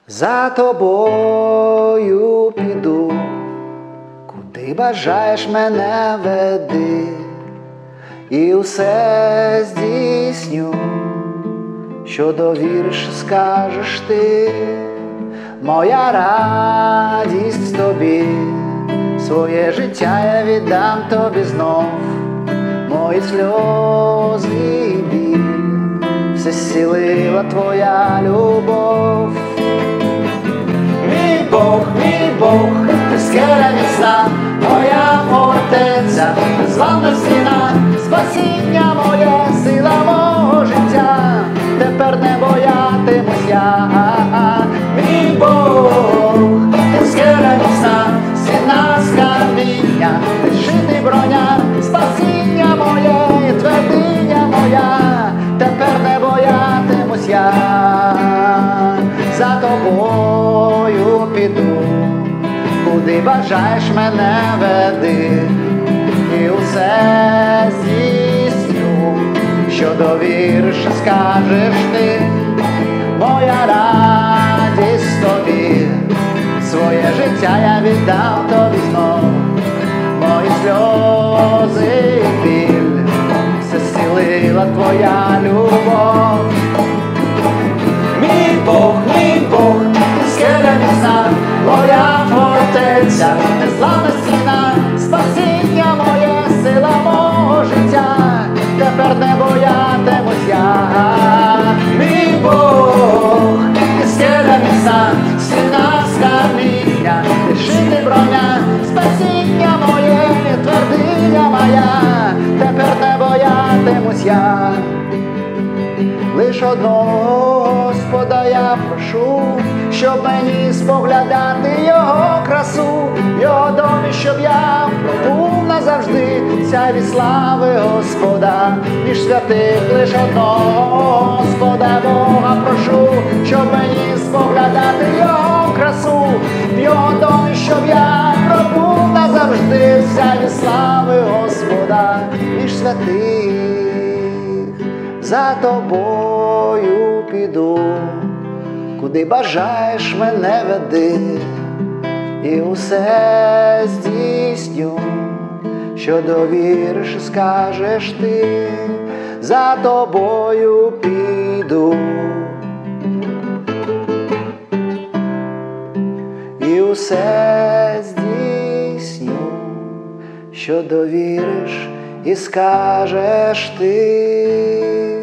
За тобою піду, куди бажаєш мене веди, і усе здійсню, що довіриш, скажеш ти. Моя радість в тобі, своє життя я віддам тобі знов. Мої сльози і біль, все зцілила твоя любов. Мій Бог, ти скеля міцна, моя фортеця, незламна стіна, спасіння моє, сила мого життя, тепер не боятимусь я. Мій Бог, ти скеля міцна, стіна з каміння, ти щит і броня, спасіння моє, твердиня моя, тепер не боятимусь я. За тобою піду, куди бажаєш мене веди, і усе здійсню, що довіриш, скажеш ти. Моя радість тобі, своє життя я віддав тобі знов. Мої сльози і біль, все зцілила твоя любов. Мій Бог, ти скеля міцна, моя фортеця, незламна стіна, спасіння моє, сила мого життя, тепер не боятимусь я. Мій Бог, ти скеля міцна, стіна з каміння, ти щит і броня, спасіння моє, твердиня моя, тепер не боятимусь я. Лиш одного Господа я прошу, щоб мені споглядати Його красу, в Його домі, щоб я пробув назавжди, сяйві слави Господа. Між святих лиш одного Господа Бога прошу, щоб мені споглядати Його красу, в Його домі, щоб я пробув назавжди, сяйві слави Господа. Між святих за тобою піду, куди бажаєш мене веди, і усе здійсню, що довіриш, скажеш ти. За тобою піду, і усе здійсню, що довіриш і скажеш ти.